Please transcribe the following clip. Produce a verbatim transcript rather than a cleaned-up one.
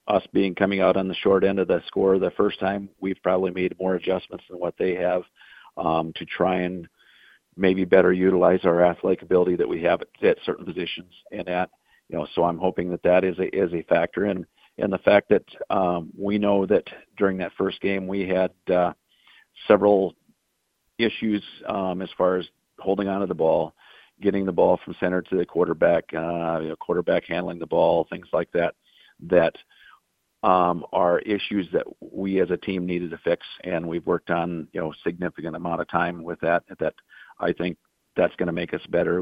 us being coming out on the short end of the score the first time, we've probably made more adjustments than what they have um, to try and maybe better utilize our athletic ability that we have at, at certain positions and at, you know, so I'm hoping that that is a, is a factor. And, and the fact that um, we know that during that first game, we had uh, several issues um, as far as holding onto the ball, getting the ball from center to the quarterback, uh, you know, quarterback handling the ball, things like that, that um, are issues that we as a team needed to fix. And we've worked on, you know, significant amount of time with that, that I think that's going to make us better.